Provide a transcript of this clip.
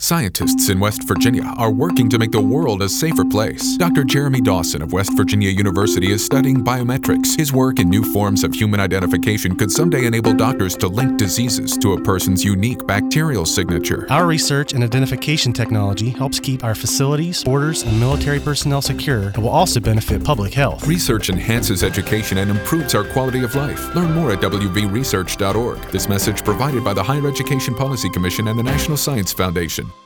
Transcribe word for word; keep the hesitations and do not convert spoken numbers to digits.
Scientists in West Virginia are working to make the world a safer place. Doctor Jeremy Dawson of West Virginia University is studying biometrics. His work in new forms of human identification could someday enable doctors to link diseases to a person's unique bacterial signature. Our research and identification technology helps keep our facilities, borders, and military personnel secure and will also benefit public health. Research enhances education and improves our quality of life. Learn more at w v research dot org. This message provided by the Higher Education Policy Commission and the National Science Foundation.